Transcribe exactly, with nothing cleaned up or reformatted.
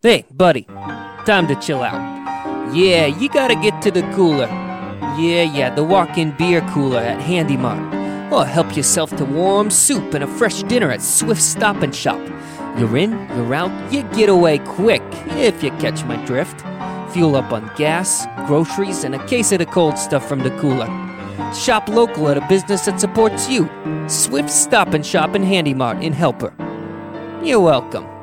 Hey, buddy, time to chill out. Yeah, you gotta get to the cooler. Yeah, yeah, the walk-in beer cooler at Handy Mart. Or help yourself to warm soup and a fresh dinner at Swift Stop and Shop. You're in, you're out, you get away quick, if you catch my drift. Fuel up on gas, groceries, and a case of the cold stuff from the cooler. Shop local at a business that supports you. Swift Stop and Shop and Handy Mart in Helper. You're welcome.